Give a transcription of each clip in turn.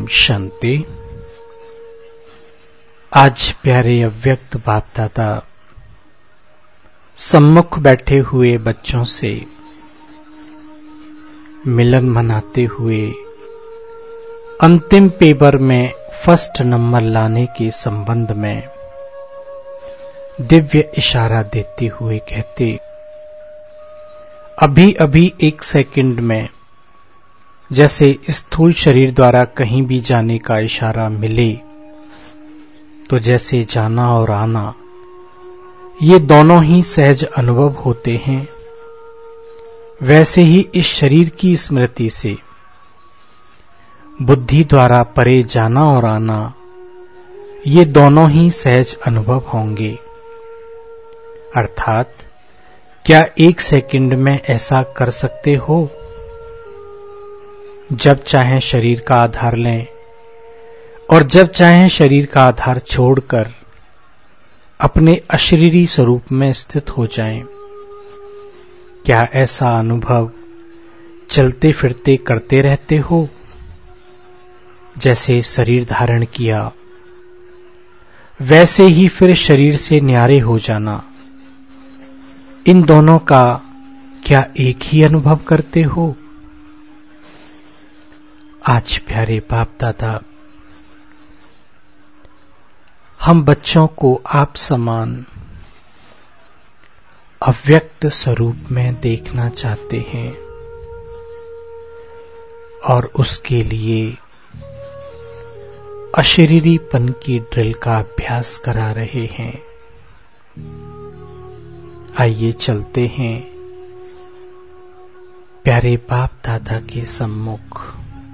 शांति। आज प्यारे अव्यक्त बाप दादा सम्मुख बैठे हुए बच्चों से मिलन मनाते हुए अंतिम पेपर में फर्स्ट नंबर लाने के संबंध में दिव्य इशारा देते हुए कहते, अभी अभी 1 सेकंड में जैसे स्थूल शरीर द्वारा कहीं भी जाने का इशारा मिले तो जैसे जाना और आना ये दोनों ही सहज अनुभव होते हैं, वैसे ही इस शरीर की स्मृति से बुद्धि द्वारा परे जाना और आना ये दोनों ही सहज अनुभव होंगे। अर्थात क्या 1 सेकंड में ऐसा कर सकते हो? जब चाहें शरीर का आधार लें और जब चाहें शरीर का आधार छोड़कर अपने अशरीरी स्वरूप में स्थित हो जाएं। क्या ऐसा अनुभव चलते फिरते करते रहते हो? जैसे शरीर धारण किया वैसे ही फिर शरीर से न्यारे हो जाना, इन दोनों का क्या एक ही अनुभव करते हो? आज प्यारे बाप दादा हम बच्चों को आप समान अव्यक्त स्वरूप में देखना चाहते हैं और उसके लिए अशरीरीपन की ड्रिल का अभ्यास करा रहे हैं। आइए चलते हैं प्यारे बाप दादा के सम्मुख।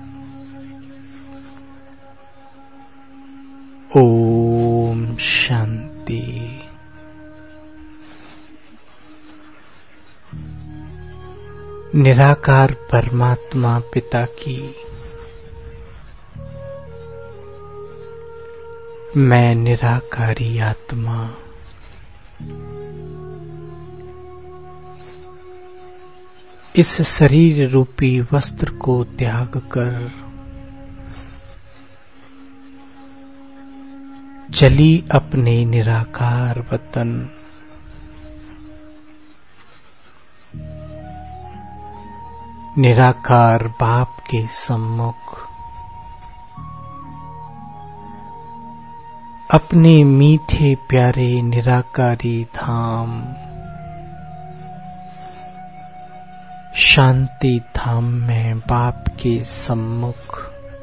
ओम शांति। निराकार परमात्मा पिता की मैं निराकारी आत्मा इस शरीर रूपी वस्त्र को त्याग कर चली अपने निराकार वतन। निराकार बाप के सम्मुख अपने मीठे प्यारे निराकारी धाम शांति धाम में बाप के सम्मुख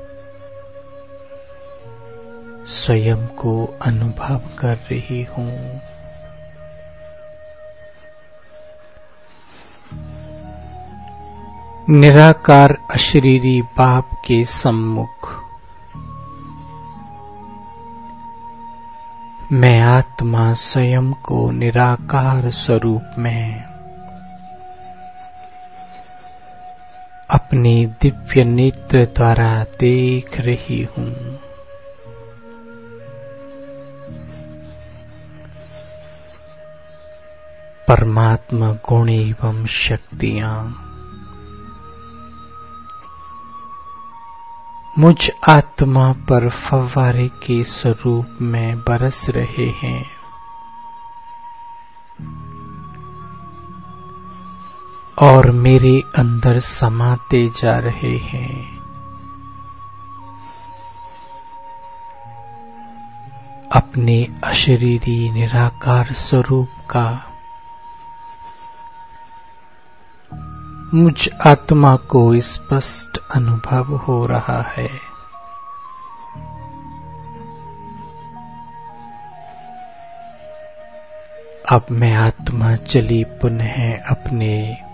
स्वयं को अनुभव कर रही हूँ। निराकार अशरीरी बाप के सम्मुख मैं आत्मा स्वयं को निराकार स्वरूप में अपने दिव्य नेत्र द्वारा देख रही हूँ। परमात्मा गुण एवं शक्तियां मुझ आत्मा पर फव्वारे के स्वरूप में बरस रहे हैं। और मेरे अंदर समाते जा रहे हैं। अपने अशरीरी निराकार स्वरूप का मुझ आत्मा को स्पष्ट अनुभव हो रहा है। अब मैं आत्मा चली पुनः अपने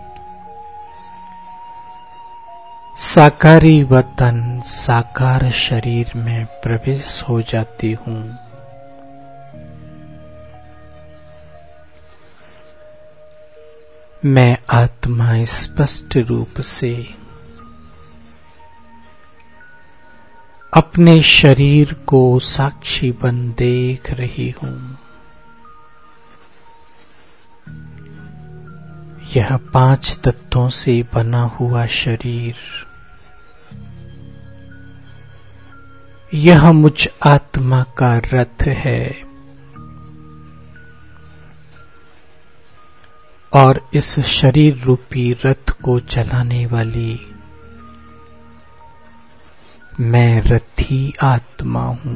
साकारी वतन साकार शरीर में प्रवेश हो जाती हूँ। मैं आत्मा स्पष्ट रूप से अपने शरीर को साक्षी बन देख रही हूँ। यह 5 तत्वों से बना हुआ शरीर यह मुझ आत्मा का रथ है और इस शरीर रूपी रथ को चलाने वाली मैं रथी आत्मा हूं।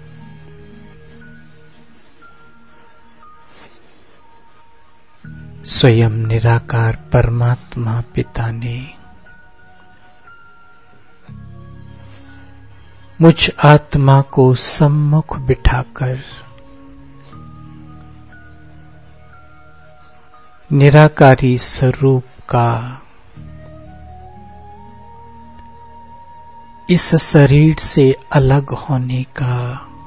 स्वयं निराकार परमात्मा पिता ने मुझ आत्मा को सम्मुख बिठाकर निराकारी स्वरूप का इस शरीर से अलग होने का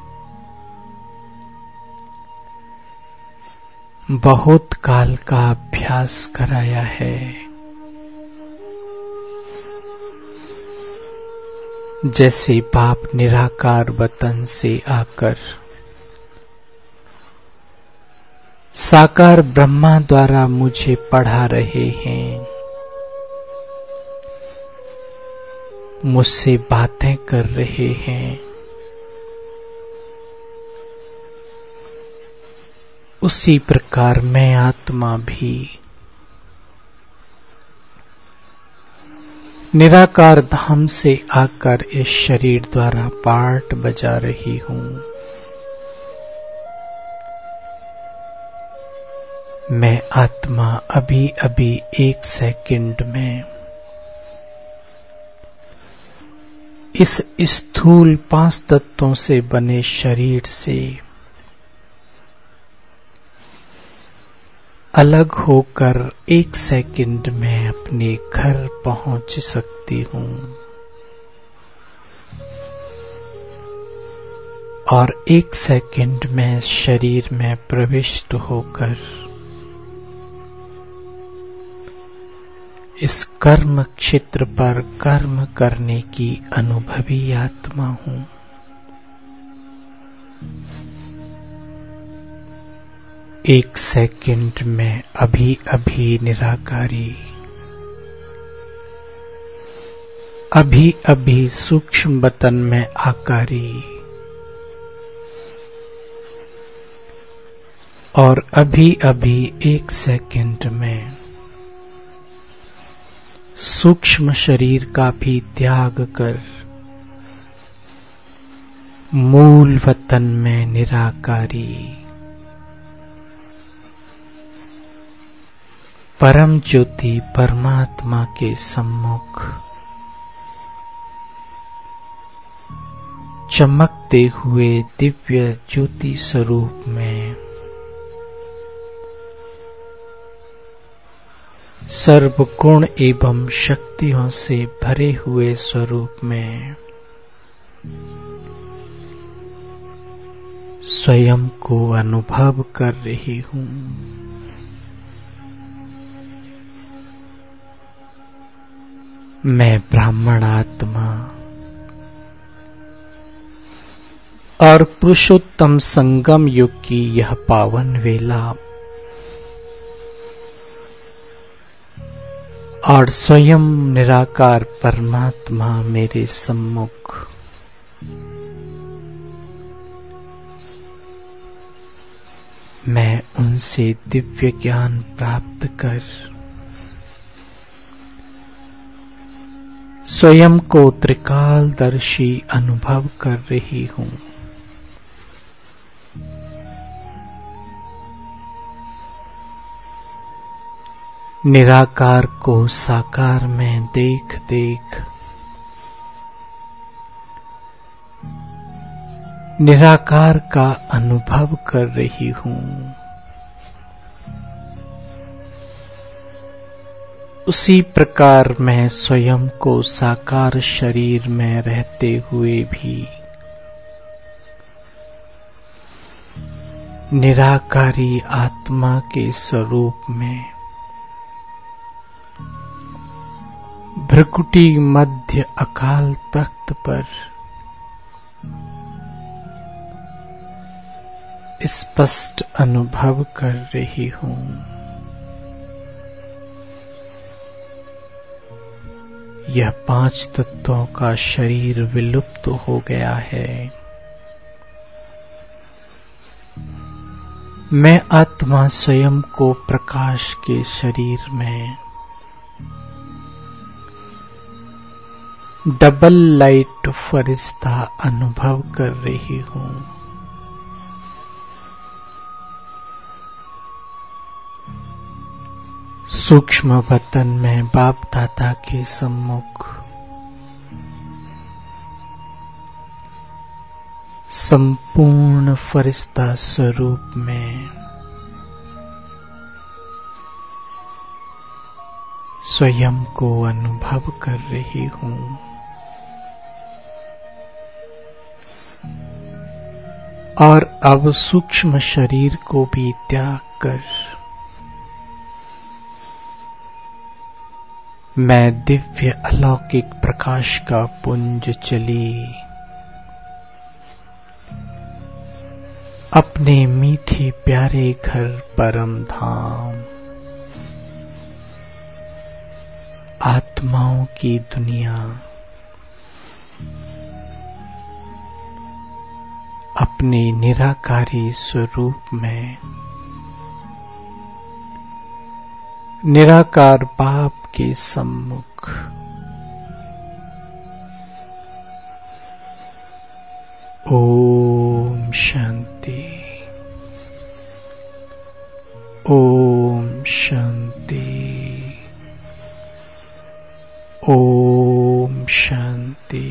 बहुत काल का अभ्यास कराया है। जैसे बाप निराकार वतन से आकर साकार ब्रह्मा द्वारा मुझे पढ़ा रहे हैं, मुझसे बातें कर रहे हैं, उसी प्रकार मैं आत्मा भी निराकार धाम से आकर इस शरीर द्वारा पाठ बजा रही हूं। मैं आत्मा अभी अभी 1 सेकंड में इस स्थूल 5 तत्वों से बने शरीर से अलग होकर 1 सेकंड में अपने घर पहुंच सकती हूं और 1 सेकंड में शरीर में प्रविष्ट होकर इस कर्म क्षेत्र पर कर्म करने की अनुभवी आत्मा हूं। एक सेकंड में अभी अभी निराकारी, अभी अभी सूक्ष्म वतन में आकारी और अभी अभी 1 सेकंड में सूक्ष्म शरीर का भी त्याग कर मूल वतन में निराकारी परम ज्योति परमात्मा के सम्मुख चमकते हुए दिव्य ज्योति स्वरूप में सर्व गुण एवं शक्तियों से भरे हुए स्वरूप में स्वयं को अनुभव कर रही हूं। मैं ब्राह्मण आत्मा और पुरुषोत्तम संगम युग की यह पावन वेला और स्वयं निराकार परमात्मा मेरे सम्मुख मैं उनसे दिव्य ज्ञान प्राप्त कर स्वयं को त्रिकालदर्शी अनुभव कर रही हूं। निराकार को साकार में देख देख निराकार का अनुभव कर रही हूं। उसी प्रकार मैं स्वयं को साकार शरीर में रहते हुए भी निराकारी आत्मा के स्वरूप में भ्रकुटी मध्य अकाल तख्त पर स्पष्ट अनुभव कर रही हूं। यह 5 तत्वों का शरीर विलुप्त हो गया है। मैं आत्मा स्वयं को प्रकाश के शरीर में डबल लाइट फरिश्ता अनुभव कर रही हूँ। सूक्ष्म वतन में बाप दादा के सम्मुख संपूर्ण फरिश्ता स्वरूप में स्वयं को अनुभव कर रही हूँ। और अब सूक्ष्म शरीर को भी त्याग कर मैं दिव्य अलौकिक प्रकाश का पुंज चली अपने मीठे प्यारे घर परम धाम आत्माओं की दुनिया अपने निराकारी स्वरूप में निराकार बाप के सम्मुख ओम शांति, ओम शांति, ओम शांति।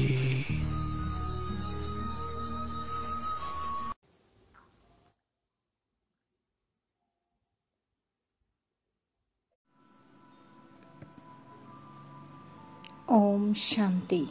ओम शांति।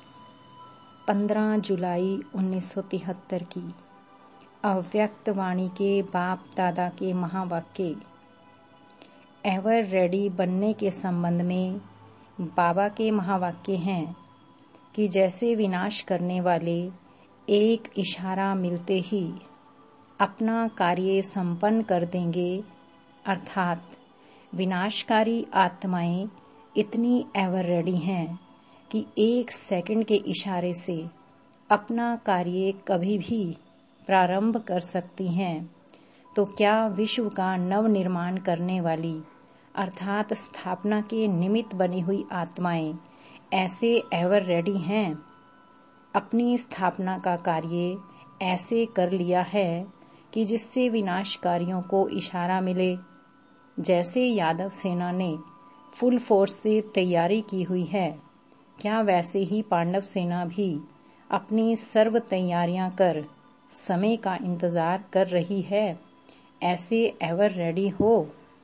15 जुलाई 1973 की अव्यक्त वाणी के बाप दादा के महावाक्य एवर रेडी बनने के संबंध में बाबा के महावाक्य हैं कि जैसे विनाश करने वाले एक इशारा मिलते ही अपना कार्य संपन्न कर देंगे, अर्थात विनाशकारी आत्माएं इतनी एवर रेडी हैं कि 1 सेकंड के इशारे से अपना कार्य कभी भी प्रारंभ कर सकती हैं, तो क्या विश्व का नव निर्माण करने वाली अर्थात स्थापना के निमित्त बनी हुई आत्माएं ऐसे एवर रेडी हैं? अपनी स्थापना का कार्य ऐसे कर लिया है कि जिससे विनाशकारियों को इशारा मिले। जैसे यादव सेना ने फुल फोर्स से तैयारी की हुई है, क्या वैसे ही पांडव सेना भी अपनी सर्व तैयारियां कर समय का इंतजार कर रही है? ऐसे एवर रेडी हो।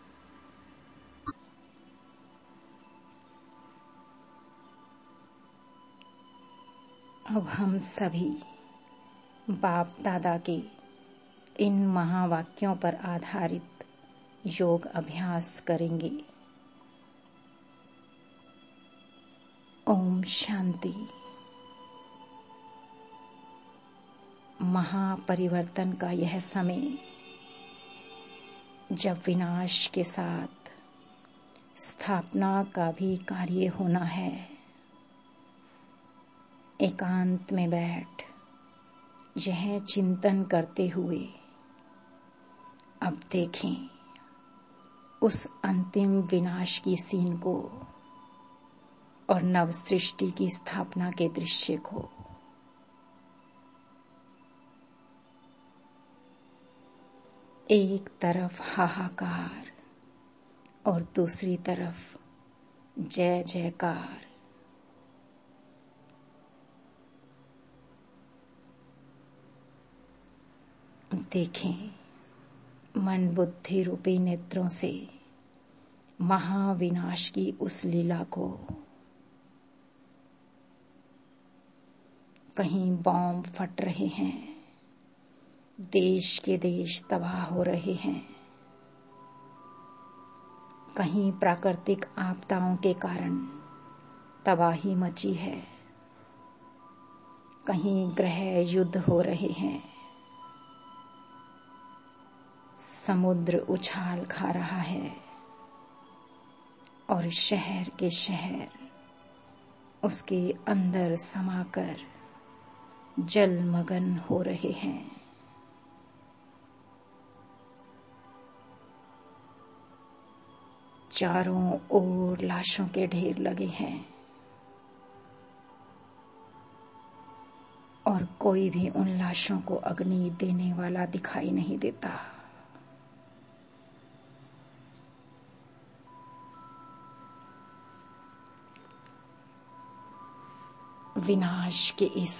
अब हम सभी बाप दादा के इन महावाक्यों पर आधारित योग अभ्यास करेंगे। ओम शांति। महापरिवर्तन का यह समय, जब विनाश के साथ स्थापना का भी कार्य होना है, एकांत में बैठ यह चिंतन करते हुए अब देखें उस अंतिम विनाश की सीन को और नव सृष्टि की स्थापना के दृश्य को। एक तरफ हाहाकार और दूसरी तरफ जय जयकार। देखें मन बुद्धि रूपी नेत्रों से महाविनाश की उस लीला को। कहीं बॉम्ब फट रहे हैं, देश के देश तबाह हो रहे हैं, कहीं प्राकृतिक आपदाओं के कारण तबाही मची है, कहीं ग्रह युद्ध हो रहे हैं, समुद्र उछाल खा रहा है और शहर के शहर उसके अंदर समाकर जलमग्न हो रहे हैं। चारों ओर लाशों के ढेर लगे हैं और कोई भी उन लाशों को अग्नि देने वाला दिखाई नहीं देता। विनाश के इस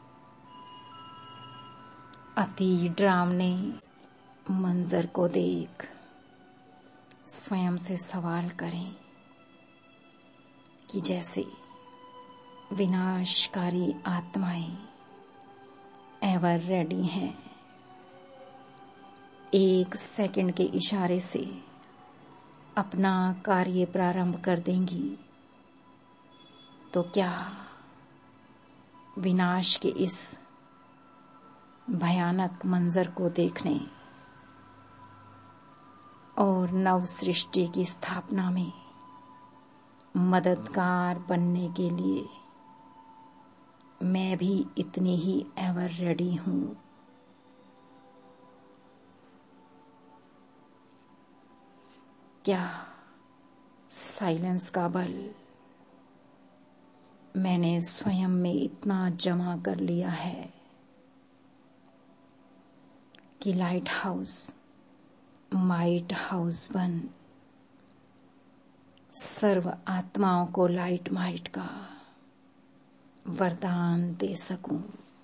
अति डरावने मंजर को देख स्वयं से सवाल करें कि जैसे विनाशकारी आत्माएं एवर रेडी हैं, एक सेकंड के इशारे से अपना कार्य प्रारंभ कर देंगी, तो क्या विनाश के इस भयानक मंजर को देखने और नव सृष्टि की स्थापना में मददगार बनने के लिए मैं भी इतनी ही एवर रेडी हूं। क्या साइलेंस का बल मैंने स्वयं में इतना जमा कर लिया है कि लाइट हाउस माइट हाउस बन सर्व आत्माओं को लाइट माइट का वरदान दे सकूं।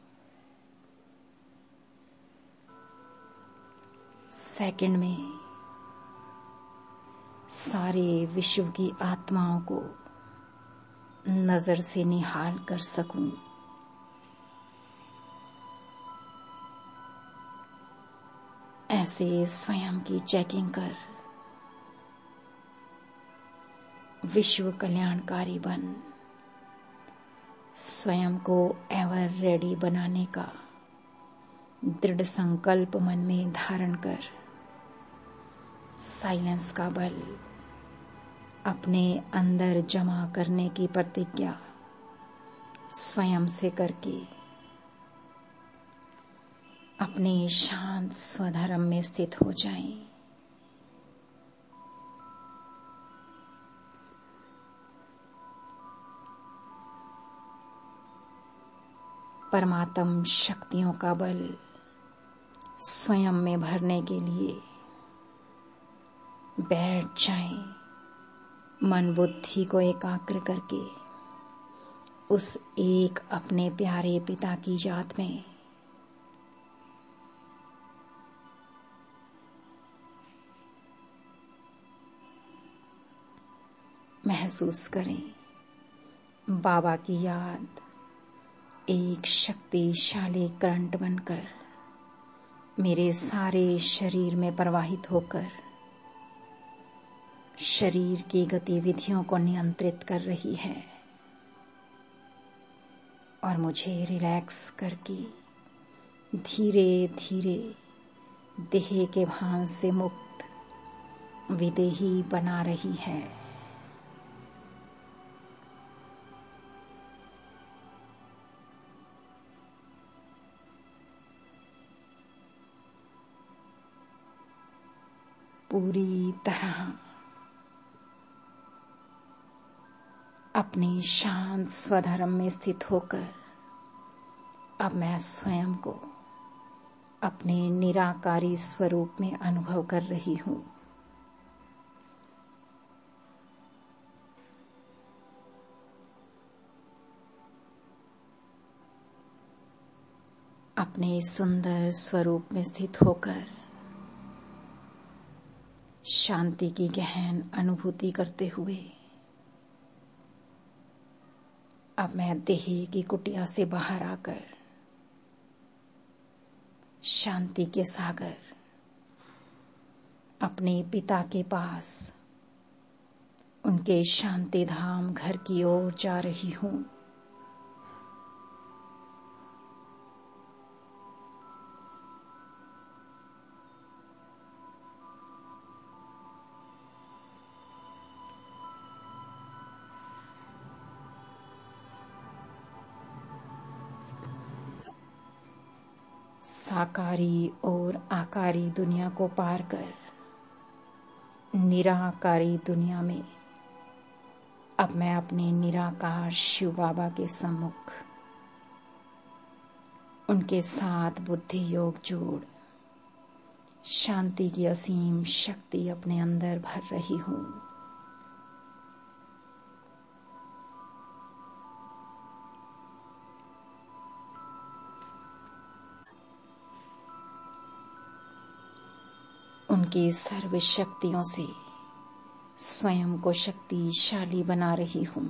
सेकंड में सारे विश्व की आत्माओं को नजर से निहाल कर सकूं। ऐसे स्वयं की चेकिंग कर विश्व कल्याणकारी बन स्वयं को एवर रेडी बनाने का दृढ़ संकल्प मन में धारण कर साइलेंस का बल अपने अंदर जमा करने की प्रतिज्ञा स्वयं से करके अपने शांत स्वधर्म में स्थित हो जाएं। परमात्म शक्तियों का बल स्वयं में भरने के लिए बैठ जाएं, मन बुद्धि को एकाग्र करके उस एक अपने प्यारे पिता की याद में महसूस करें। बाबा की याद एक शक्तिशाली करंट बनकर मेरे सारे शरीर में प्रवाहित होकर शरीर की गतिविधियों को नियंत्रित कर रही है और मुझे रिलैक्स करके धीरे धीरे देह के भान से मुक्त विदेही बना रही है। पूरी तरह अपने शांत स्वधर्म में स्थित होकर अब मैं स्वयं को अपने निराकारी स्वरूप में अनुभव कर रही हूँ। अपने सुंदर स्वरूप में स्थित होकर शांति की गहन अनुभूति करते हुए अब मैं देह की कुटिया से बाहर आकर शांति के सागर अपने पिता के पास उनके शांति धाम घर की ओर जा रही हूँ। साकारी और आकारी दुनिया को पार कर निराकारी दुनिया में अब मैं अपने निराकार शिव बाबा के सम्मुख उनके साथ बुद्धि योग जोड़ शांति की असीम शक्ति अपने अंदर भर रही हूँ। उनकी सर्व शक्तियों से स्वयं को शक्तिशाली बना रही हूँ।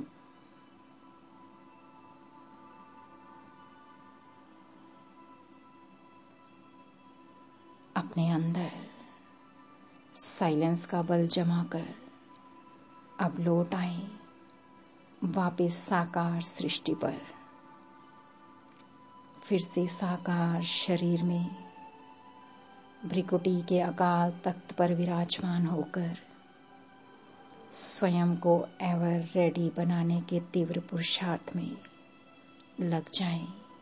अपने अंदर साइलेंस का बल जमा कर अब लौट आए वापस साकार सृष्टि पर। फिर से साकार शरीर में भ्रिकुटी के अकाल तख्त पर विराजमान होकर स्वयं को एवर रेडी बनाने के तीव्र पुरुषार्थ में लग जाएं।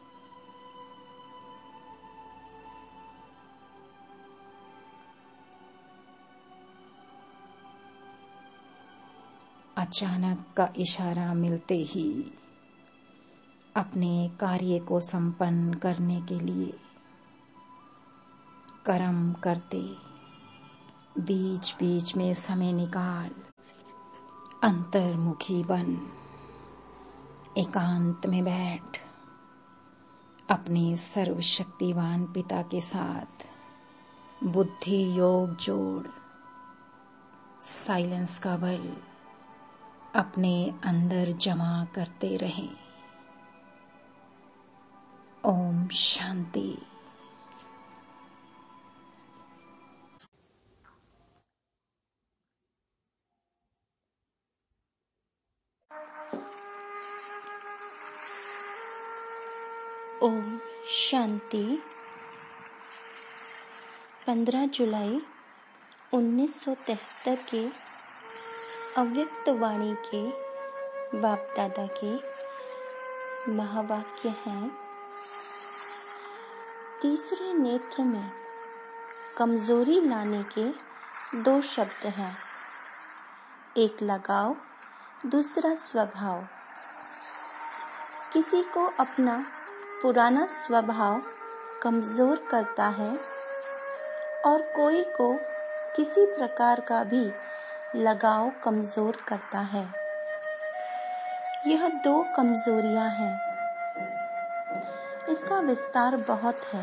अचानक का इशारा मिलते ही अपने कार्य को संपन्न करने के लिए कर्म करते बीच बीच में समय निकाल अंतर्मुखी बन एकांत में बैठ अपने सर्वशक्तिवान पिता के साथ बुद्धि योग जोड़ साइलेंस का बल अपने अंदर जमा करते रहें। ओम शांति। ओम शांति। 15 जुलाई 1973 के अव्यक्त वाणी के बाप दादा के महावाक्य हैं। तीसरे नेत्र में कमजोरी लाने के 2 शब्द हैं, एक लगाव, दूसरा स्वभाव। किसी को अपना पुराना स्वभाव कमजोर करता है और कोई को किसी प्रकार का भी लगाव कमजोर करता है। यह 2 कमजोरियां हैं। इसका विस्तार बहुत है।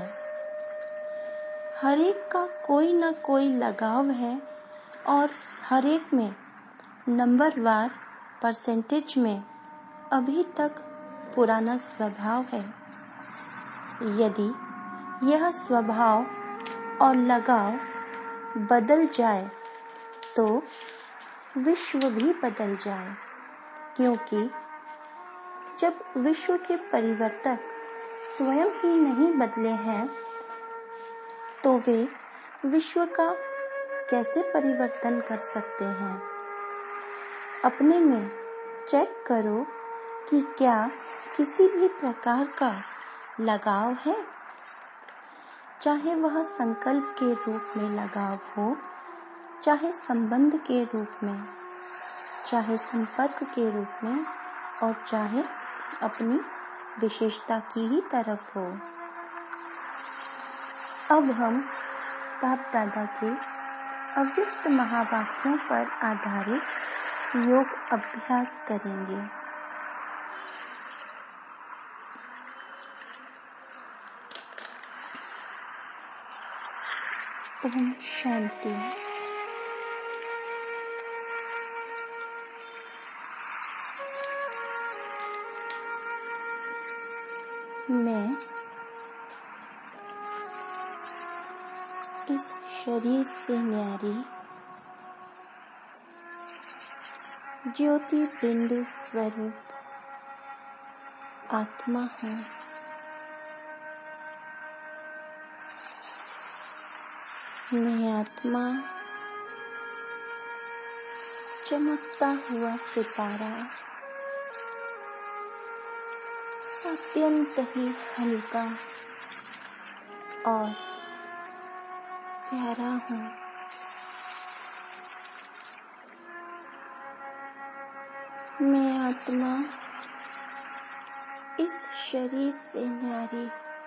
हर एक का कोई न कोई लगाव है और हर एक में नंबरवार परसेंटेज में अभी तक पुराना स्वभाव है। यदि यह स्वभाव और लगाव बदल जाए तो विश्व भी बदल जाए, क्योंकि जब विश्व के परिवर्तक स्वयं ही नहीं बदले हैं तो वे विश्व का कैसे परिवर्तन कर सकते हैं। अपने में चेक करो कि क्या किसी भी प्रकार का लगाव है, चाहे वह संकल्प के रूप में लगाव हो, चाहे संबंध के रूप में, चाहे संपर्क के रूप में और चाहे अपनी विशेषता की ही तरफ हो। अब हम बाप दादा के अव्यक्त महावाक्यों पर आधारित योग अभ्यास करेंगे। ओम शांति। मैं इस शरीर से न्यारी ज्योति बिंदु स्वरूप आत्मा हूँ। मैं आत्मा चमकता हुआ सितारा, अत्यंत ही हल्का, और प्यारा हूँ। मैं आत्मा इस शरीर से न्यारी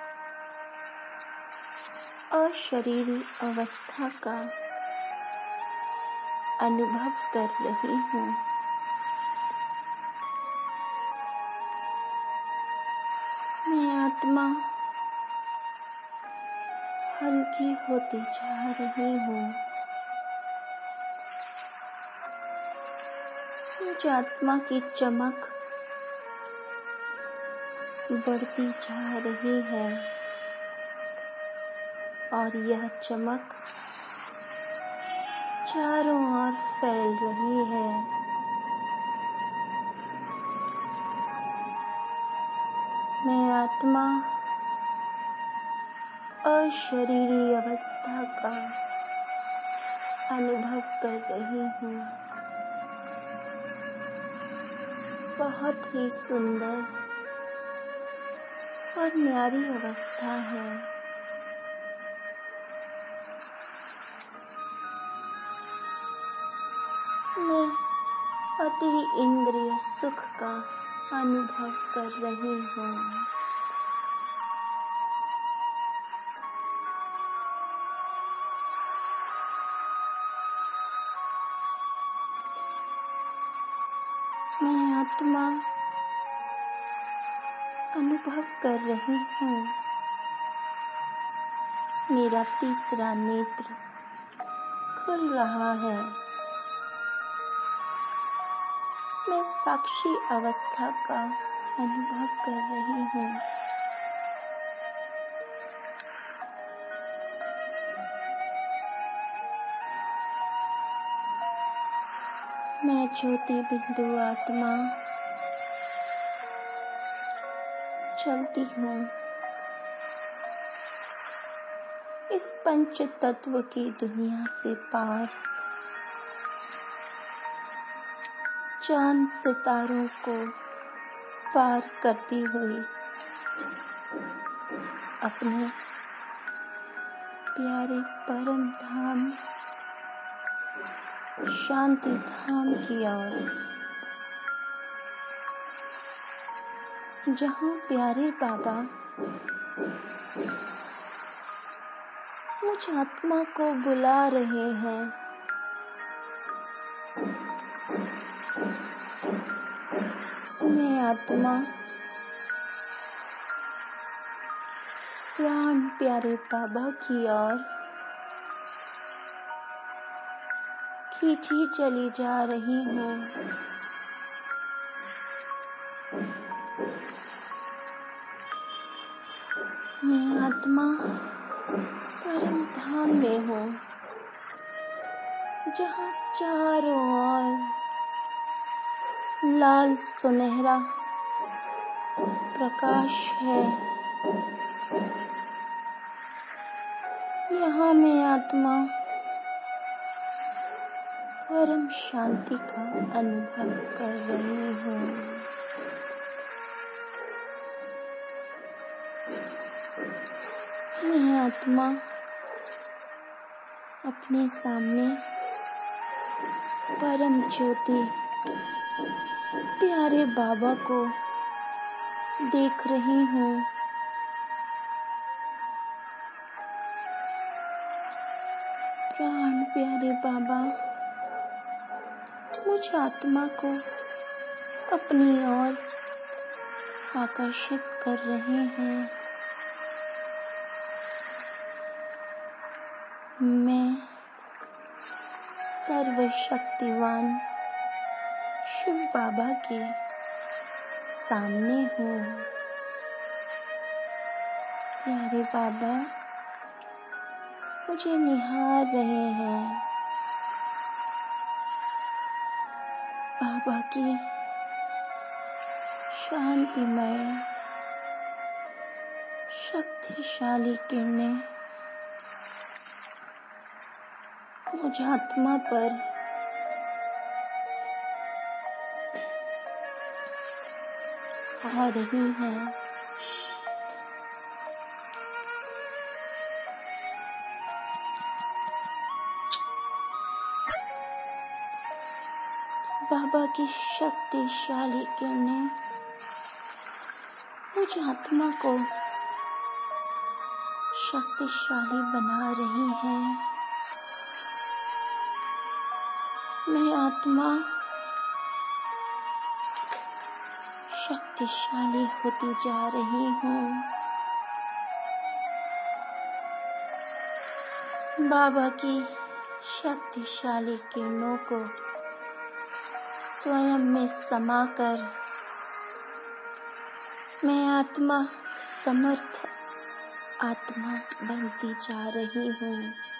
अशरीरी अवस्था का अनुभव कर रही हूँ। मैं आत्मा हल्की होती जा रही हूँ। मुझ आत्मा की चमक बढ़ती जा रही है और यह चमक चारों ओर फैल रही है। मैं आत्मा अशरीरी अवस्था का अनुभव कर रही हूँ। बहुत ही सुंदर और न्यारी अवस्था है। मैं अति इंद्रिय सुख का अनुभव कर रही हूँ। मैं आत्मा अनुभव कर रही हूँ। मेरा तीसरा नेत्र खुल रहा है। मैं साक्षी अवस्था का अनुभव कर रही हूँ। मैं ज्योति बिंदु आत्मा चलती हूँ। इस पंच तत्व की दुनिया से पार, चांद सितारों को पार करती हुई अपने प्यारे परम धाम शांति धाम की ओर, जहाँ प्यारे बाबा मुझ आत्मा को बुला रहे हैं। मैं आत्मा प्राण प्यारे बाबा की ओर खींची चली जा रही हूँ। मैं आत्मा परम धाम में हूँ, जहाँ चारों ओर लाल सुनहरा प्रकाश है। यहाँ मैं आत्मा परम शांति का अनुभव कर रही हूँ। मैं आत्मा अपने सामने परम ज्योति प्यारे बाबा को देख रही हूँ। प्राण प्यारे बाबा मुझ आत्मा को अपनी ओर आकर्षित कर रहे हैं। मैं सर्वशक्तिवान शिव बाबा के सामने हूँ। प्यारे बाबा मुझे निहार रहे हैं। बाबा की शांतिमय शक्तिशाली किरणें मुझ आत्मा पर आ रही है। बाबा की शक्तिशाली किरणें मुझ आत्मा को शक्तिशाली बना रही हैं। मैं आत्मा शक्तिशाली होती जा रही हूँ। बाबा की शक्तिशाली किरणों को स्वयं में समाकर मैं आत्मा समर्थ आत्मा बनती जा रही हूँ।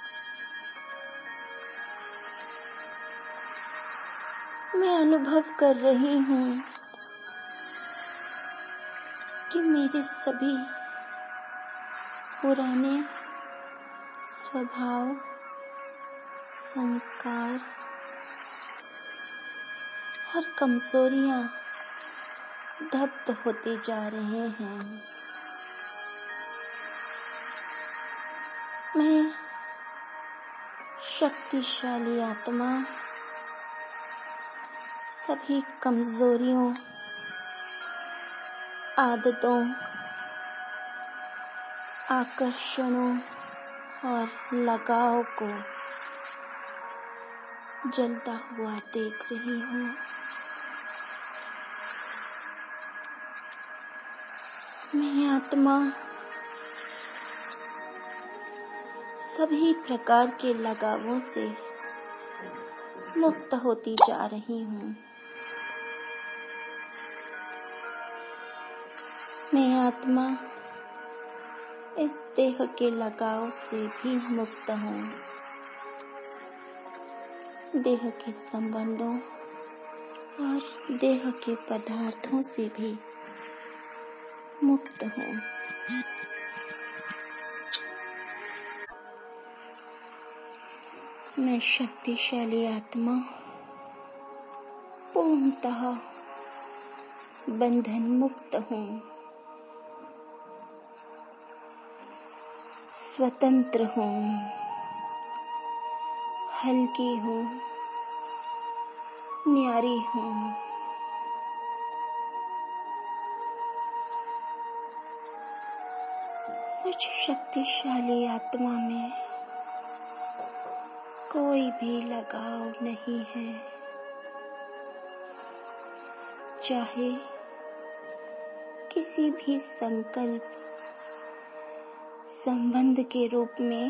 मैं अनुभव कर रही हूँ कि मेरे सभी पुराने स्वभाव, संस्कार और कमजोरियां दब्ध होते जा रहे हैं। मैं शक्तिशाली आत्मा सभी कमजोरियों, आदतों, आकर्षणों और लगाव को जलता हुआ देख रही हूँ। मैं आत्मा सभी प्रकार के लगावों से मुक्त होती जा रही हूँ। मैं आत्मा इस देह के लगाव से भी मुक्त हूँ। देह के संबंधों और देह के पदार्थों से भी मुक्त हूँ। मैं शक्तिशाली आत्मा पूर्णतः बंधन मुक्त हूँ। स्वतंत्र हूँ, हल्की हूँ, न्यारी हूँ। मुझ शक्तिशाली आत्मा में कोई भी लगाव नहीं है। चाहे किसी भी संकल्प, संबंध के रूप में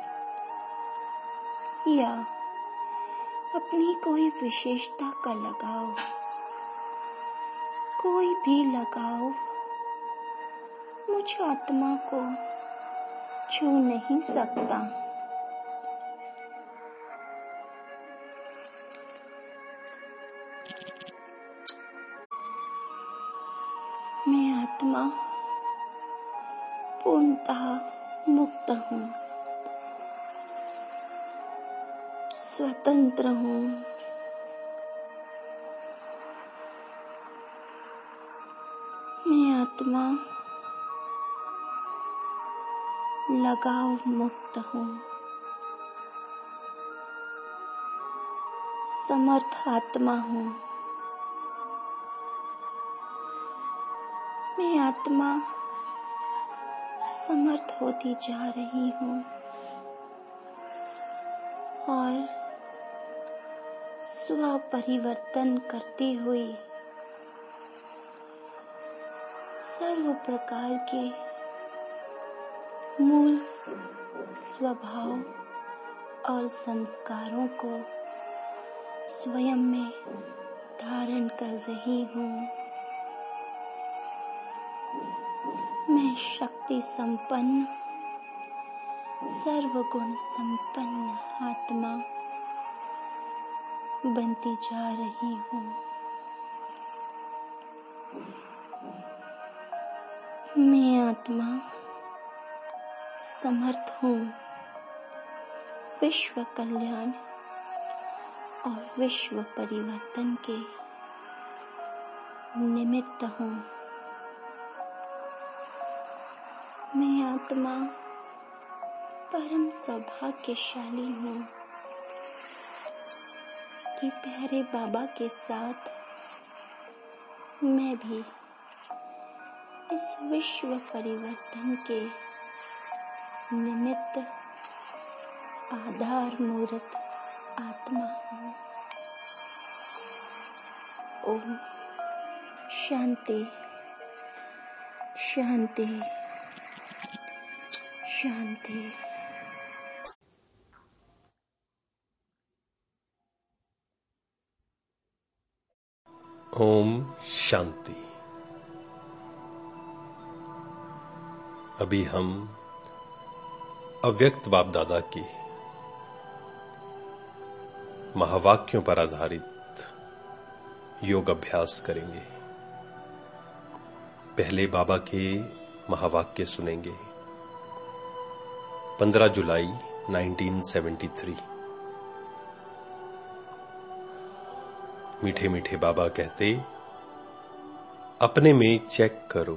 या अपनी कोई विशेषता का लगाव, कोई भी लगाव मुझ आत्मा को छू नहीं सकता। मैं आत्मा पूर्णतः मुक्त हूँ, स्वतंत्र हूँ। मैं आत्मा लगाव मुक्त हूँ, समर्थ आत्मा हूँ। मैं आत्मा समर्थ होती जा रही हूँ और स्व परिवर्तन करती हुई सर्व प्रकार के मूल स्वभाव और संस्कारों को स्वयं में धारण कर रही हूँ। मैं शक्ति संपन्न, सर्वगुण संपन्न आत्मा बनती जा रही हूँ। मैं आत्मा समर्थ हूँ विश्व कल्याण और विश्व परिवर्तन के निमित्त हूँ। मैं आत्मा परम सौभाग्यशाली हूँ कि प्यारे बाबा के साथ मैं भी इस विश्व परिवर्तन के निमित्त आधार मूर्त आत्मा हूँ। ओम शांति शांति शांति। ओम शांति। अभी हम अव्यक्त बाप दादा की महावाक्यों पर आधारित योग अभ्यास करेंगे। पहले बाबा के महावाक्य सुनेंगे। 15 जुलाई 1973। मीठे मीठे बाबा कहते, अपने में चेक करो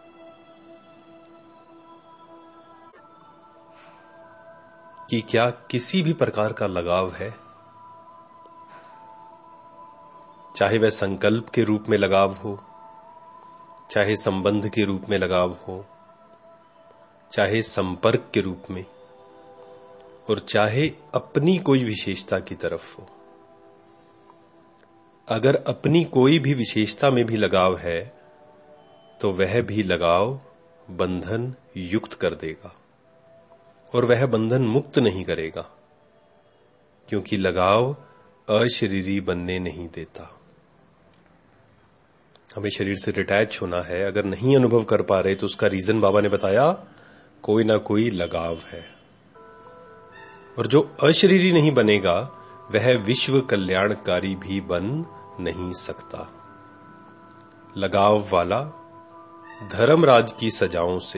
कि क्या किसी भी प्रकार का लगाव है, चाहे वह संकल्प के रूप में लगाव हो, चाहे संबंध के रूप में लगाव हो, चाहे संपर्क के रूप में, और चाहे अपनी कोई विशेषता की तरफ हो। अगर अपनी कोई भी विशेषता में भी लगाव है तो वह भी लगाव बंधन युक्त कर देगा और वह बंधन मुक्त नहीं करेगा, क्योंकि लगाव अशरीरी बनने नहीं देता। हमें शरीर से डिटैच होना है। अगर नहीं अनुभव कर पा रहे तो उसका रीजन बाबा ने बताया, कोई ना कोई लगाव है। और जो अशरीरी नहीं बनेगा वह विश्व कल्याणकारी भी बन नहीं सकता। लगाव वाला धर्मराज की सजाओं से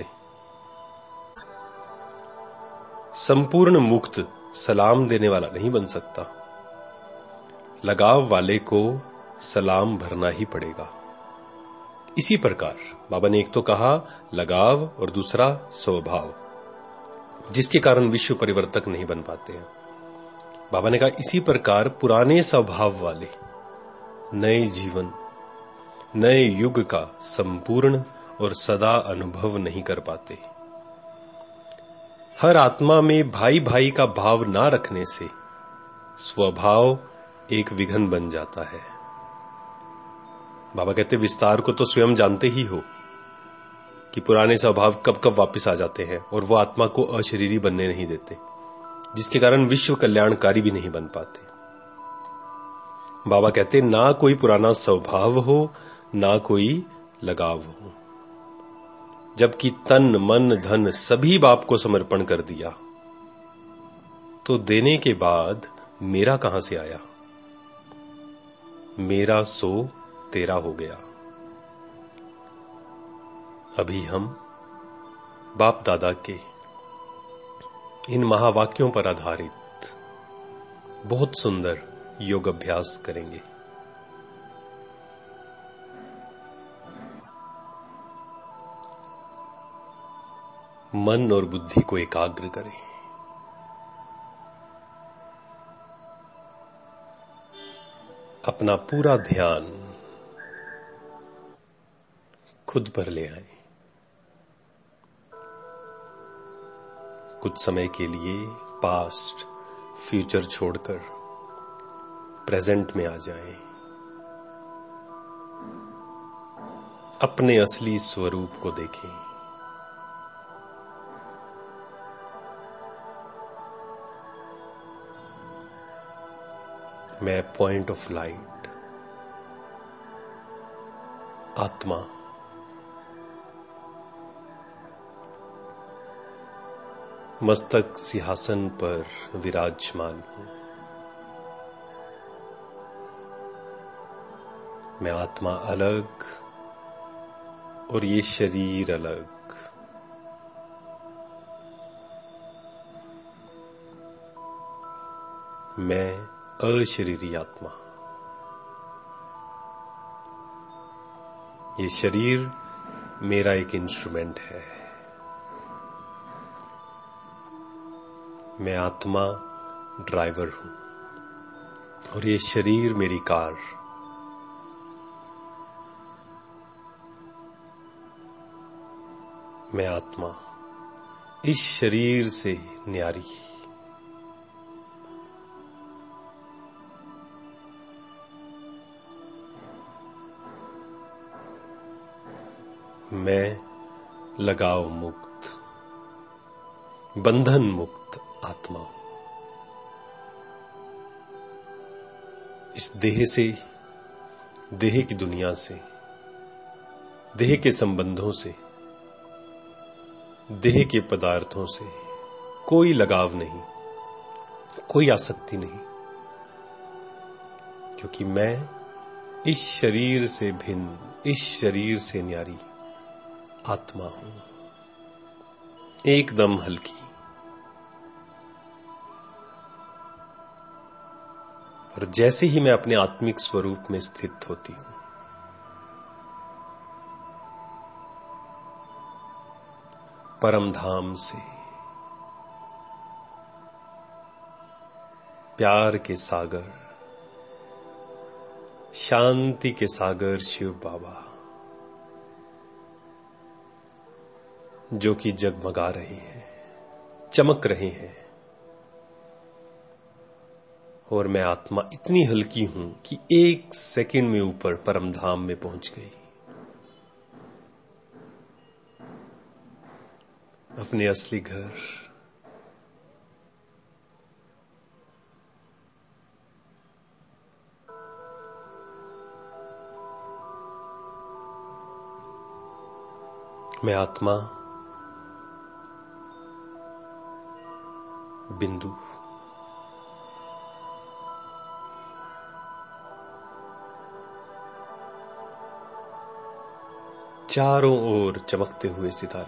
संपूर्ण मुक्त सलाम देने वाला नहीं बन सकता। लगाव वाले को सलाम भरना ही पड़ेगा। इसी प्रकार बाबा ने एक तो कहा लगाव और दूसरा स्वभाव, जिसके कारण विश्व परिवर्तक नहीं बन पाते हैं। बाबा ने कहा इसी प्रकार पुराने स्वभाव वाले नए जीवन, नए युग का संपूर्ण और सदा अनुभव नहीं कर पाते। हर आत्मा में भाई भाई का भाव ना रखने से स्वभाव एक विघन बन जाता है। बाबा कहते विस्तार को तो स्वयं जानते ही हो कि पुराने स्वभाव कब कब वापस आ जाते हैं और वो आत्मा को अशरीरी बनने नहीं देते, जिसके कारण विश्व कल्याणकारी भी नहीं बन पाते। बाबा कहते ना कोई पुराना स्वभाव हो, ना कोई लगाव हो। जबकि तन मन धन सभी बाप को समर्पण कर दिया, तो देने के बाद मेरा कहां से आया? मेरा सो तेरा हो गया। अभी हम बाप दादा के इन महावाक्यों पर आधारित बहुत सुंदर योग अभ्यास करेंगे। मन और बुद्धि को एकाग्र करें। अपना पूरा ध्यान खुद पर ले आए। कुछ समय के लिए पास्ट फ्यूचर छोड़कर प्रेजेंट में आ जाएं। अपने असली स्वरूप को देखें। मैं पॉइंट ऑफ लाइट, आत्मा, मस्तक सिंहासन पर विराजमान हूं। मैं आत्मा अलग और ये शरीर अलग। मैं अशरीरी आत्मा। ये शरीर मेरा एक इंस्ट्रूमेंट है। मैं आत्मा ड्राइवर हूं। और ये शरीर मेरी कार। मैं आत्मा इस शरीर से न्यारी। मैं लगाव मुक्त, बंधन मुक्त आत्मा हूं। इस देह से, देह की दुनिया से, देह के संबंधों से, देह के पदार्थों से कोई लगाव नहीं, कोई आसक्ति नहीं, क्योंकि मैं इस शरीर से भिन्न, इस शरीर से न्यारी आत्मा हूं, एकदम हल्की। और जैसे ही मैं अपने आत्मिक स्वरूप में स्थित होती हूं, परम धाम से प्यार के सागर, शांति के सागर शिव बाबा, जो कि जगमगा रहे हैं, चमक रहे हैं, और मैं आत्मा इतनी हल्की हूं कि 1 सेकंड में ऊपर परम धाम में पहुंच गई, अपने असली घर। मैं आत्मा बिंदु, चारों ओर चमकते हुए सितारे,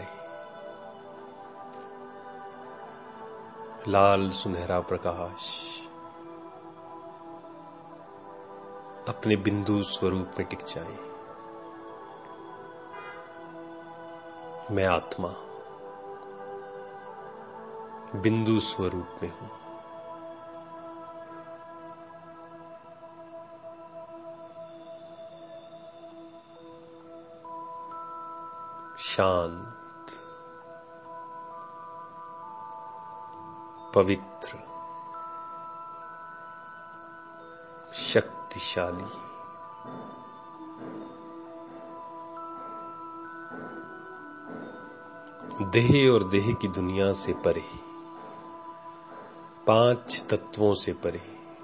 लाल सुनहरा प्रकाश अपने बिंदु स्वरूप में टिक जाए। मैं आत्मा बिंदु स्वरूप में हूं। शांत, पवित्र, शक्तिशाली, देह और देह की दुनिया से परे, 5 तत्वों से परे,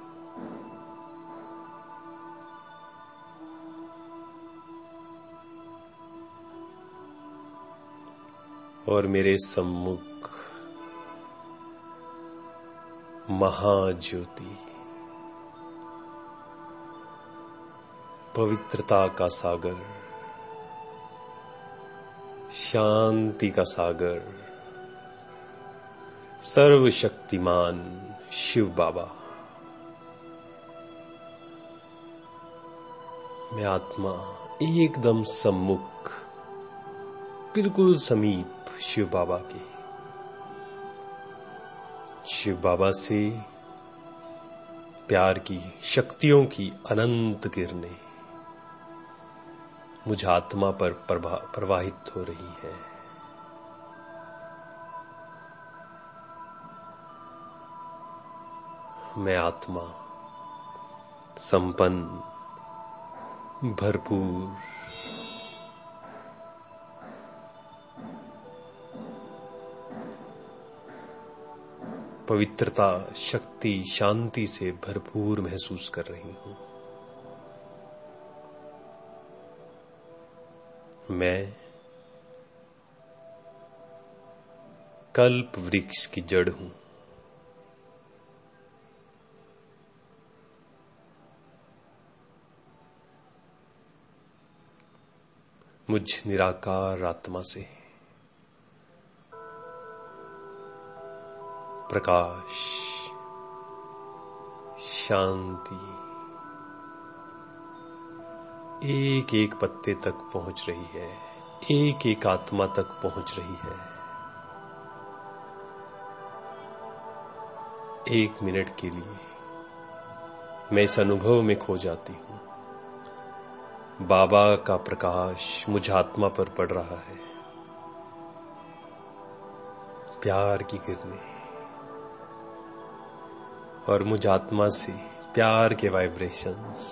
और मेरे सम्मुख महाज्योति, पवित्रता का सागर, शांति का सागर, सर्वशक्तिमान शिव बाबा। मैं आत्मा एकदम सम्मुख, बिल्कुल समीप शिव बाबा के। शिव बाबा से प्यार की शक्तियों की अनंत किरणें मुझ आत्मा पर प्रवाहित हो रही हैं। मैं आत्मा संपन्न, भरपूर, पवित्रता, शक्ति, शांति से भरपूर महसूस कर रही हूं। मैं कल्प वृक्ष की जड़ हूं। मुझ निराकार आत्मा से प्रकाश, शांति एक एक पत्ते तक पहुंच रही है, एक एक आत्मा तक पहुंच रही है। 1 मिनट के लिए मैं इस अनुभव में खो जाती हूं। बाबा का प्रकाश मुझ आत्मा पर पड़ रहा है, प्यार की किरणें, और मुझ आत्मा से प्यार के वाइब्रेशंस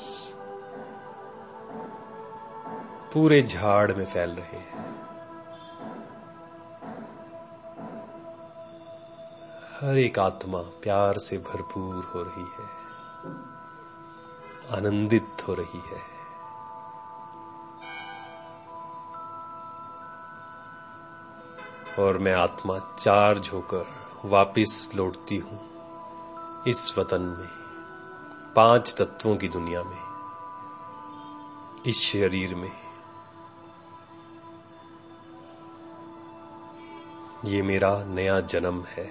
पूरे झाड़ में फैल रहे हैं। हर एक आत्मा प्यार से भरपूर हो रही है, आनंदित हो रही है। और मैं आत्मा चार्ज होकर वापस लौटती हूं इस वतन में, 5 तत्वों की दुनिया में, इस शरीर में। ये मेरा नया जन्म है,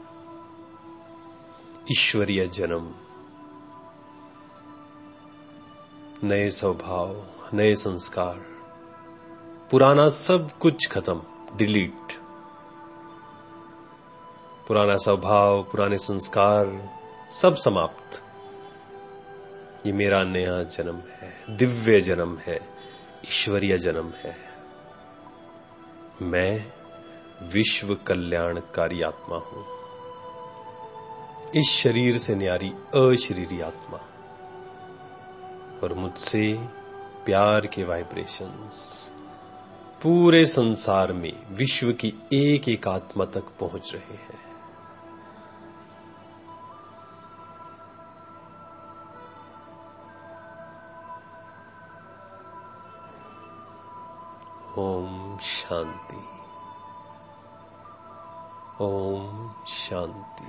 ईश्वरीय जन्म। नए स्वभाव, नए संस्कार, पुराना सब कुछ खत्म, डिलीट। पुराना स्वभाव, पुराने संस्कार सब समाप्त। ये मेरा नया जन्म है, दिव्य जन्म है, ईश्वरीय जन्म है। मैं विश्व कल्याणकारी आत्मा हूं, इस शरीर से न्यारी अशरीरी आत्मा, और मुझसे प्यार के वाइब्रेशंस पूरे संसार में विश्व की एक एक आत्मा तक पहुंच रहे हैं। ओम शांति, ओम शांति।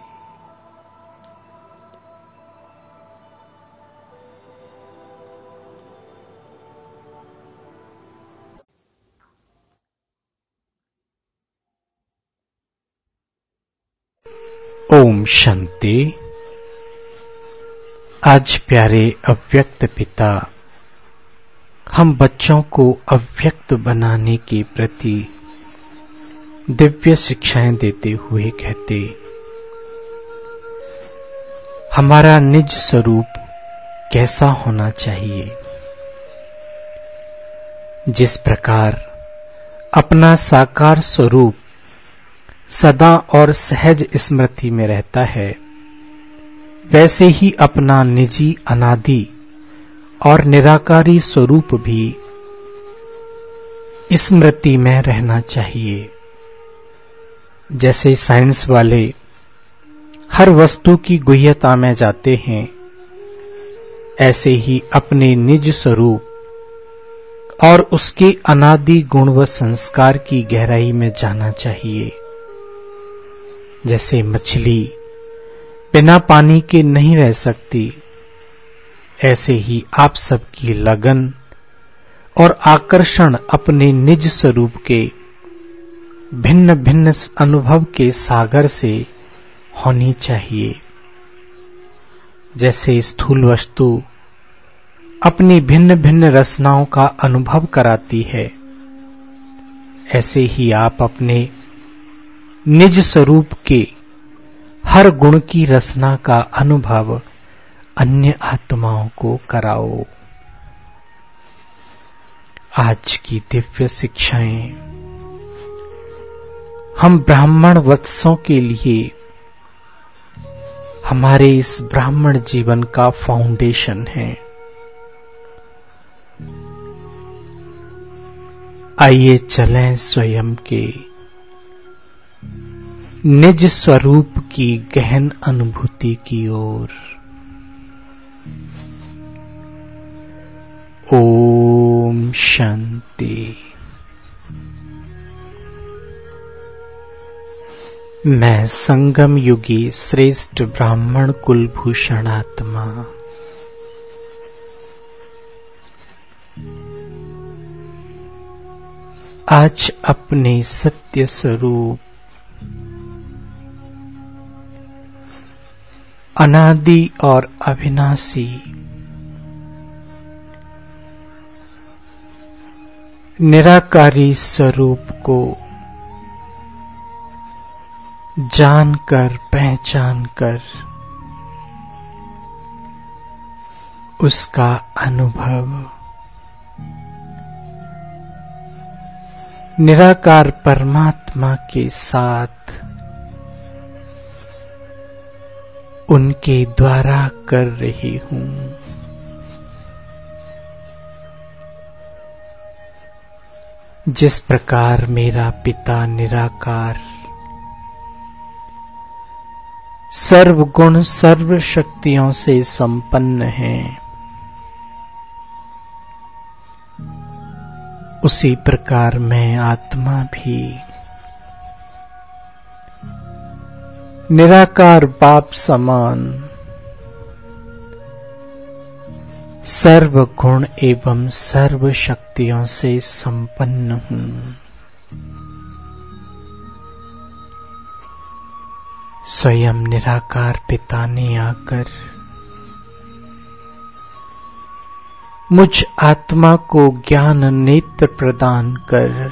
ओम शांति। आज प्यारे अव्यक्त पिता हम बच्चों को अव्यक्त बनाने के प्रति दिव्य शिक्षाएं देते हुए कहते, हमारा निज स्वरूप कैसा होना चाहिए। जिस प्रकार अपना साकार स्वरूप सदा और सहज स्मृति में रहता है, वैसे ही अपना निजी अनादि और निराकारी स्वरूप भी स्मृति में रहना चाहिए। जैसे साइंस वाले हर वस्तु की गुह्यता में जाते हैं, ऐसे ही अपने निज स्वरूप और उसके अनादि गुण व संस्कार की गहराई में जाना चाहिए। जैसे मछली बिना पानी के नहीं रह सकती, ऐसे ही आप सबकी लगन और आकर्षण अपने निज स्वरूप के भिन्न भिन्न अनुभव के सागर से होनी चाहिए। जैसे स्थूल वस्तु अपनी भिन्न भिन्न रचनाओं का अनुभव कराती है, ऐसे ही आप अपने निज स्वरूप के हर गुण की रचना का अनुभव अन्य आत्माओं को कराओ। आज की दिव्य शिक्षाएं हम ब्राह्मण वत्सों के लिए हमारे इस ब्राह्मण जीवन का फाउंडेशन है। आइए चलें स्वयं के निज स्वरूप की गहन अनुभूति की ओर। ओम शांति। मैं संगम युगी श्रेष्ठ ब्राह्मण कुलभूषण आत्मा आज अपने सत्य स्वरूप अनादि और अविनाशी निराकारी स्वरूप को जानकर पहचान कर उसका अनुभव निराकार परमात्मा के साथ उनके द्वारा कर रही हूं। जिस प्रकार मेरा पिता निराकार सर्वगुण सर्व शक्तियों से संपन्न है, उसी प्रकार मैं आत्मा भी निराकार बाप समान सर्व गुण एवं सर्व शक्तियों से संपन्न हूं। स्वयं निराकार पिता ने आकर मुझ आत्मा को ज्ञान नेत्र प्रदान कर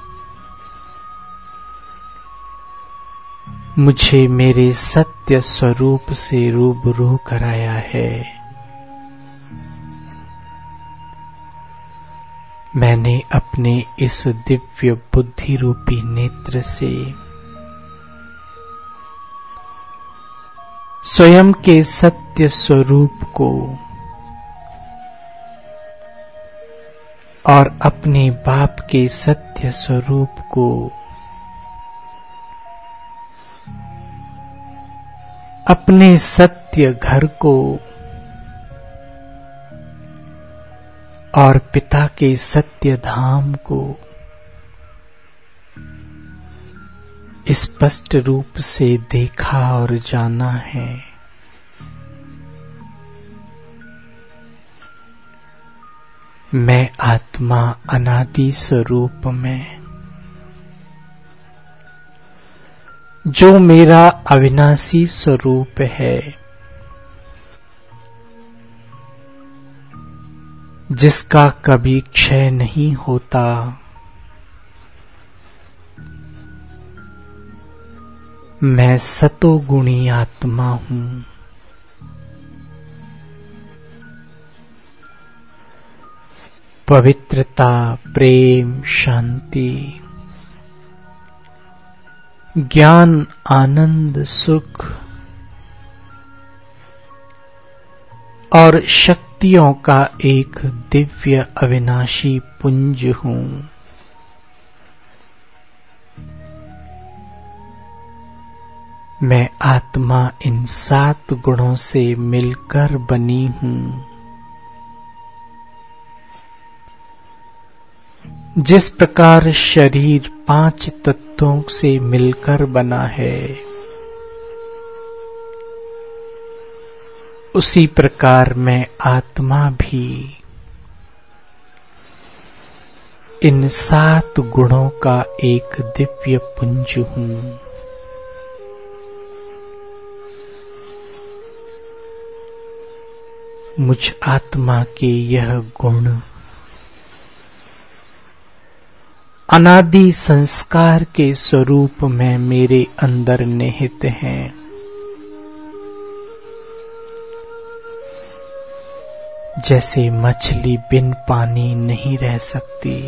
मुझे मेरे सत्य स्वरूप से रूबरू कराया है। मैंने अपने इस दिव्य बुद्धि रूपी नेत्र से स्वयं के सत्य स्वरूप को और अपने बाप के सत्य स्वरूप को अपने सत्य घर को और पिता के सत्य धाम को स्पष्ट रूप से देखा और जाना है। मैं आत्मा अनादि स्वरूप में जो मेरा अविनाशी स्वरूप है, जिसका कभी क्षय नहीं होता, मैं सतोगुणी आत्मा हूं। पवित्रता, प्रेम, शांति, ज्ञान, आनंद, सुख और शक्तियों का एक दिव्य अविनाशी पुंज हूं। मैं आत्मा इन 7 गुणों से मिलकर बनी हूं। जिस प्रकार शरीर 5 तत्वों से मिलकर बना है, उसी प्रकार मैं आत्मा भी इन 7 गुणों का एक दिव्य पुंज हूं। मुझ आत्मा के यह गुण अनादि संस्कार के स्वरूप में मेरे अंदर निहित हैं। जैसे मछली बिन पानी नहीं रह सकती,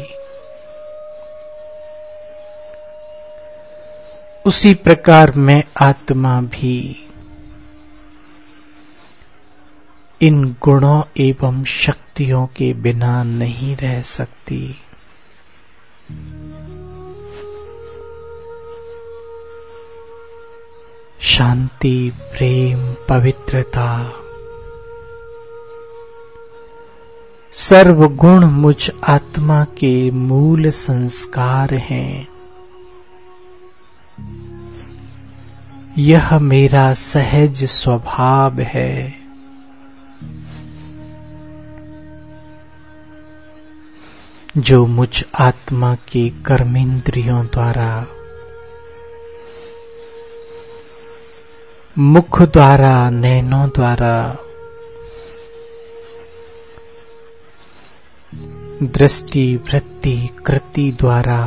उसी प्रकार मैं आत्मा भी इन गुणों एवं शक्तियों के बिना नहीं रह सकती। शांति, प्रेम, पवित्रता, सर्वगुण मुझ आत्मा के मूल संस्कार हैं। यह मेरा सहज स्वभाव है। जो मुझ आत्मा के कर्मेंद्रियों द्वारा, मुख द्वारा, नैनों द्वारा, दृष्टि, वृत्ति, कृति द्वारा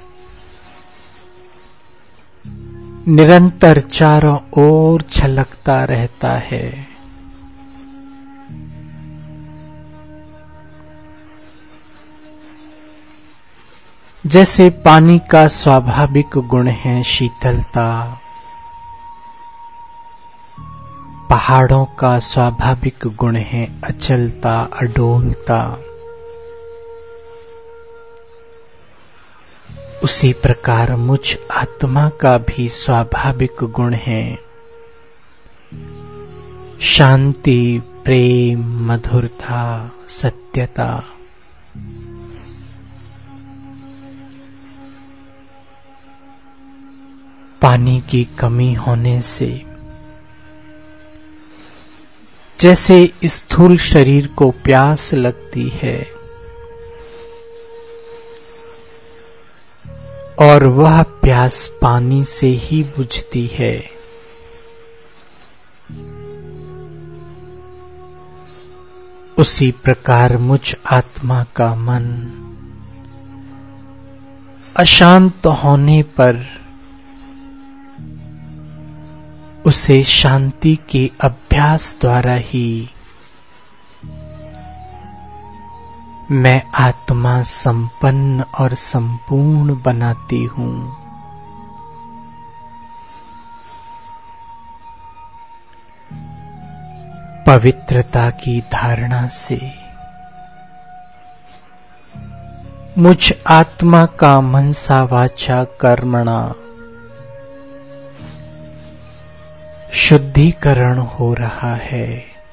निरंतर चारों ओर छलकता रहता है, जैसे पानी का स्वाभाविक गुण है शीतलता, पहाड़ों का स्वाभाविक गुण है अचलता, अडोलता, उसी प्रकार मुझ आत्मा का भी स्वाभाविक गुण है शांति, प्रेम, मधुरता, सत्यता। पानी की कमी होने से जैसे स्थूल शरीर को प्यास लगती है और वह प्यास पानी से ही बुझती है, उसी प्रकार मुझ आत्मा का मन अशांत होने पर उसे शांति के अभ्यास द्वारा ही मैं आत्मा संपन्न और संपूर्ण बनाती हूँ। पवित्रता की धारणा से मुझ आत्मा का मनसा वाचा कर्मणा शुद्धिकरण हो रहा है।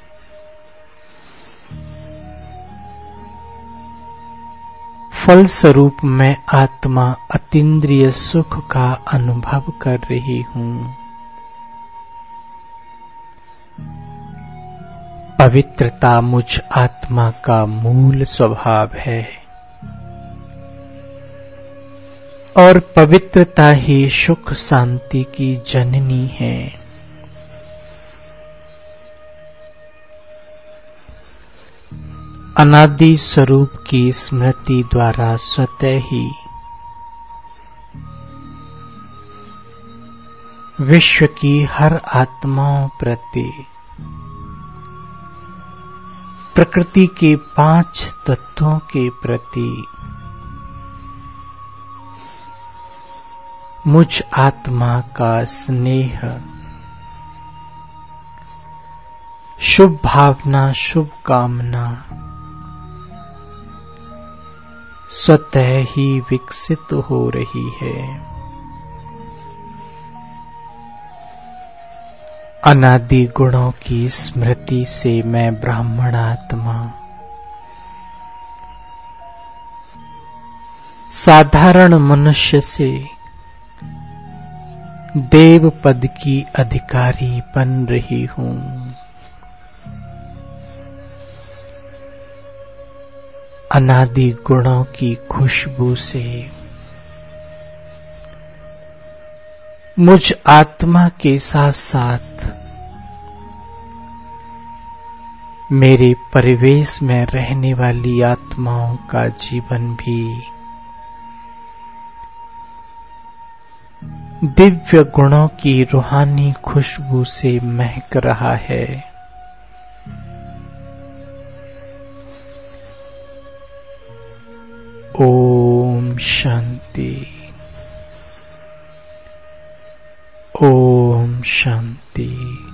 फलस्वरूप मैं आत्मा अतीन्द्रिय सुख का अनुभव कर रही हूँ। पवित्रता मुझ आत्मा का मूल स्वभाव है और पवित्रता ही सुख शांति की जननी है। अनादि स्वरूप की स्मृति द्वारा स्वतः ही विश्व की हर आत्माओं प्रति प्रकृति के 5 तत्वों के प्रति मुझ आत्मा का स्नेह, शुभ भावना, शुभ कामना स्वतः ही विकसित हो रही है। अनादि गुणों की स्मृति से मैं ब्राह्मण आत्मा साधारण मनुष्य से देव पद की अधिकारी बन रही हूँ। अनादि गुणों की खुशबू से मुझ आत्मा के साथ साथ मेरे परिवेश में रहने वाली आत्माओं का जीवन भी दिव्य गुणों की रूहानी खुशबू से महक रहा है। ओम शांति, ओम शांति।